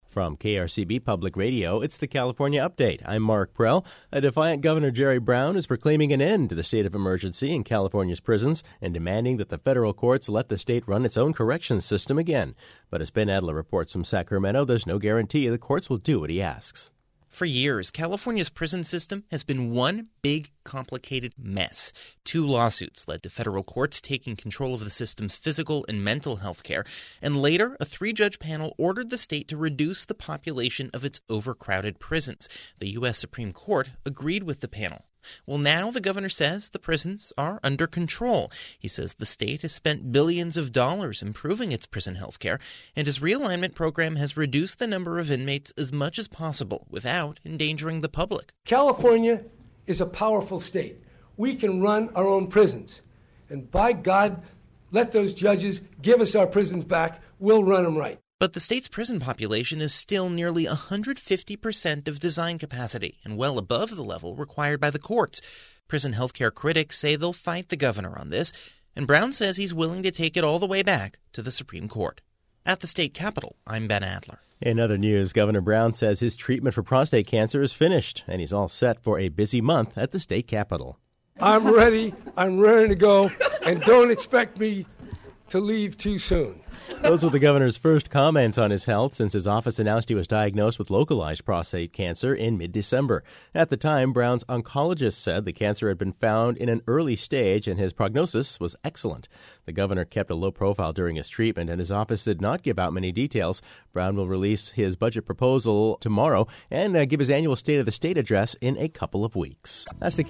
From KRCB Public Radio, it's the California Update. I'm Mark Prell. A defiant Governor Jerry Brown is proclaiming an end to the state of emergency in California's prisons and demanding that the federal courts let the state run its own corrections system again. But as Ben Adler reports from Sacramento, there's no guarantee the courts will do what he asks. For years, California's prison system has been one big, complicated mess. 2 lawsuits led to federal courts taking control of the system's physical and mental health care, and later, a 3-judge panel ordered the state to reduce the population of its overcrowded prisons. The U.S. Supreme Court agreed with the panel. Well, now the governor says the prisons are under control. He says the state has spent billions of dollars improving its prison health care, and his realignment program has reduced the number of inmates as much as possible without endangering the public. California is a powerful state. We can run our own prisons. And by God, let those judges give us our prisons back. We'll run them right. But the state's prison population is still nearly 150% of design capacity and well above the level required by the courts. Prison healthcare critics say they'll fight the governor on this, and Brown says he's willing to take it all the way back to the Supreme Court. At the state capitol, I'm Ben Adler. In other news, Governor Brown says his treatment for prostate cancer is finished, and he's all set for a busy month at the state capitol. I'm ready. I'm ready to go, and don't expect me to leave too soon. Those were the governor's first comments on his health since his office announced he was diagnosed with localized prostate cancer in mid-December. At the time, Brown's oncologist said the cancer had been found in an early stage and his prognosis was excellent. The governor kept a low profile during his treatment, and his office did not give out many details. Brown will release his budget proposal tomorrow and give his annual State of the State address in a couple of weeks. That's the